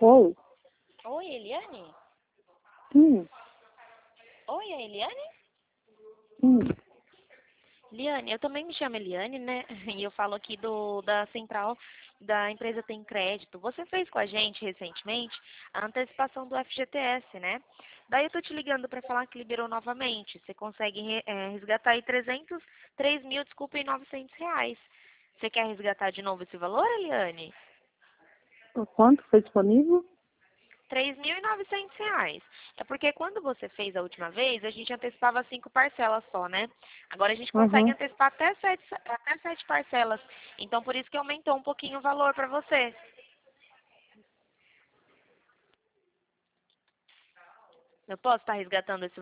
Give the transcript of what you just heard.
Oi. Oi, Eliane? Hum, Oi, é Eliane? hum. Eliane, eu também me chamo Eliane, né? E eu falo aqui da central da empresa Tem Crédito. Você fez com a gente recentemente a antecipação do FGTS, né? Daí eu tô te ligando para falar que liberou novamente. Você consegue resgatar aí 3.000, desculpa, e R$ 900. Você quer resgatar de novo esse valor, Eliane? Quanto foi disponível? R$ 3.900. É porque quando você fez a última vez, a gente antecipava 5 parcelas só, né? Agora a gente consegue Uhum. antecipar até sete parcelas. Então por isso que aumentou um pouquinho o valor para você. Eu posso estar resgatando esse